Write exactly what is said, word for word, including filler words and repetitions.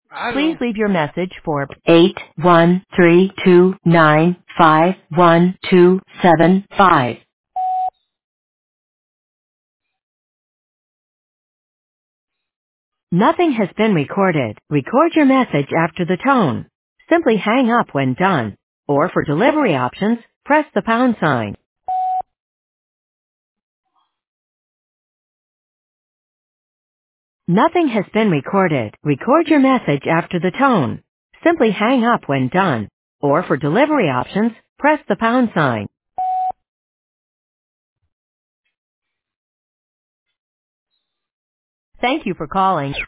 I Please don't. leave your message for eight one three two nine five one two seven five. Nothing has been recorded. Record your message after the tone. Simply hang up when done. Or for delivery options, press the pound sign. Nothing has been recorded. Record your message after the tone. Simply hang up when done. Or for delivery options, press the pound sign. Thank you for calling